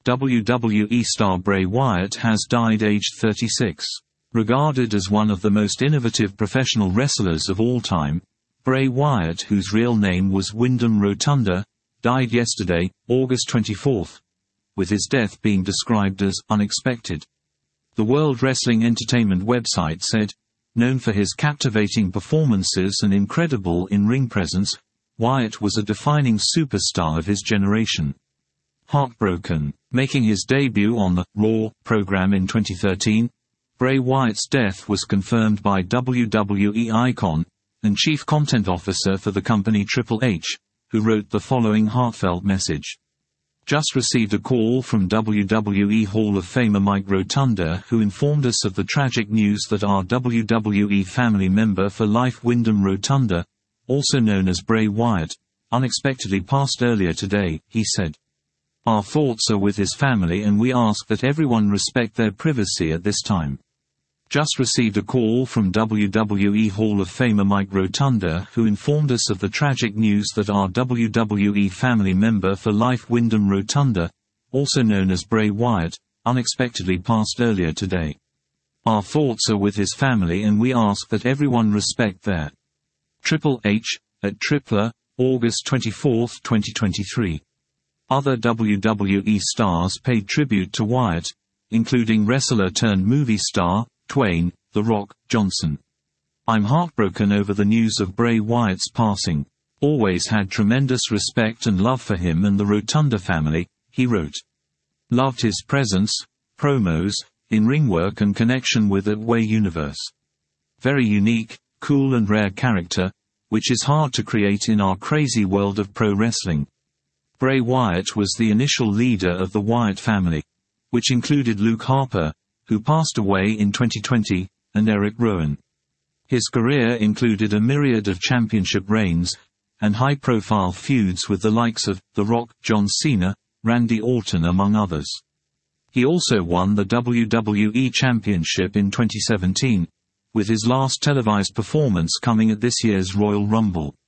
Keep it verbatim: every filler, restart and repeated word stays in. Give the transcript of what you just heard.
W W E star Bray Wyatt has died aged thirty-six. Regarded as one of the most innovative professional wrestlers of all time, Bray Wyatt, whose real name was Wyndham Rotunda, died yesterday, August twenty-fourth, with his death being described as unexpected. The World Wrestling Entertainment website said, known for his captivating performances and incredible in-ring presence, Wyatt was a defining superstar of his generation. Heartbroken. Making his debut on the Raw program in twenty thirteen, Bray Wyatt's death was confirmed by W W E icon and chief content officer for the company Triple H, who wrote the following heartfelt message. Just received a call from W W E Hall of Famer Mike Rotunda, who informed us of the tragic news that our W W E family member for life Wyndham Rotunda, also known as Bray Wyatt, unexpectedly passed earlier today, he said. Our thoughts are with his family and we ask that everyone respect their privacy at this time. Just received a call from W W E Hall of Famer Mike Rotunda, who informed us of the tragic news that our W W E family member for life Wyndham Rotunda, also known as Bray Wyatt, unexpectedly passed earlier today. Our thoughts are with his family and we ask that everyone respect their. Triple H, at Tripler, August twenty-fourth, twenty twenty-three. Other W W E stars paid tribute to Wyatt, including wrestler-turned-movie star, Dwayne "The Rock" Johnson. I'm heartbroken over the news of Bray Wyatt's passing. Always had tremendous respect and love for him and the Rotunda family, he wrote. Loved his presence, promos, in-ring work and connection with the W W E universe. Very unique, cool and rare character, which is hard to create in our crazy world of pro wrestling. Bray Wyatt was the initial leader of the Wyatt family, which included Luke Harper, who passed away in twenty twenty, and Eric Rowan. His career included a myriad of championship reigns, and high-profile feuds with the likes of The Rock, John Cena, Randy Orton among others. He also won the W W E Championship in twenty seventeen, with his last televised performance coming at this year's Royal Rumble.